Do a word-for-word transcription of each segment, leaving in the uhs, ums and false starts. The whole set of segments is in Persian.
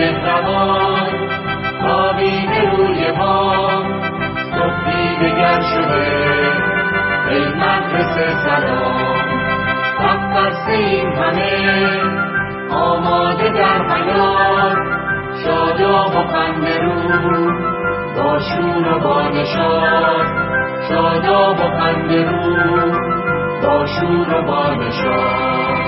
مهربان خوابیده روی ما، صبحی دگر شده ای مدرسه سلام. وقت است این همه آماده در حیات، شاداب و خنده رو با شور و با نشاط، شاداب و خنده رو با شور و با نشاط.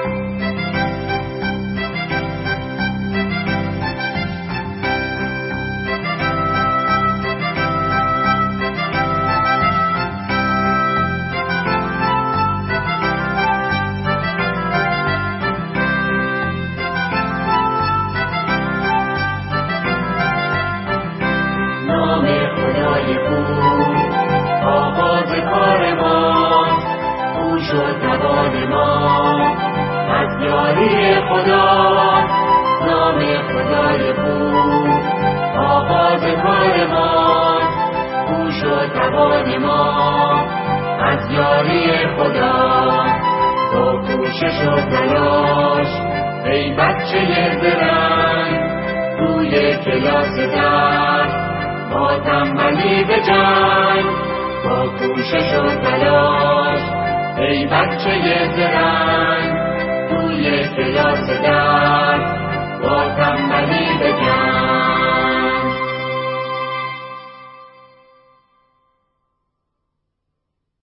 نام خدای خوب آغاز کار ما، او شد دوان ما از یاری خدا. نام خدای خوب آغاز کار ما، او شد دوان ما از یاری خدا. با کوشش و تلاش ای بچه زرنگ، روی کلاس درس با تنبلی به جنگ. با کوشش و تلاش ای بچه زرنگ،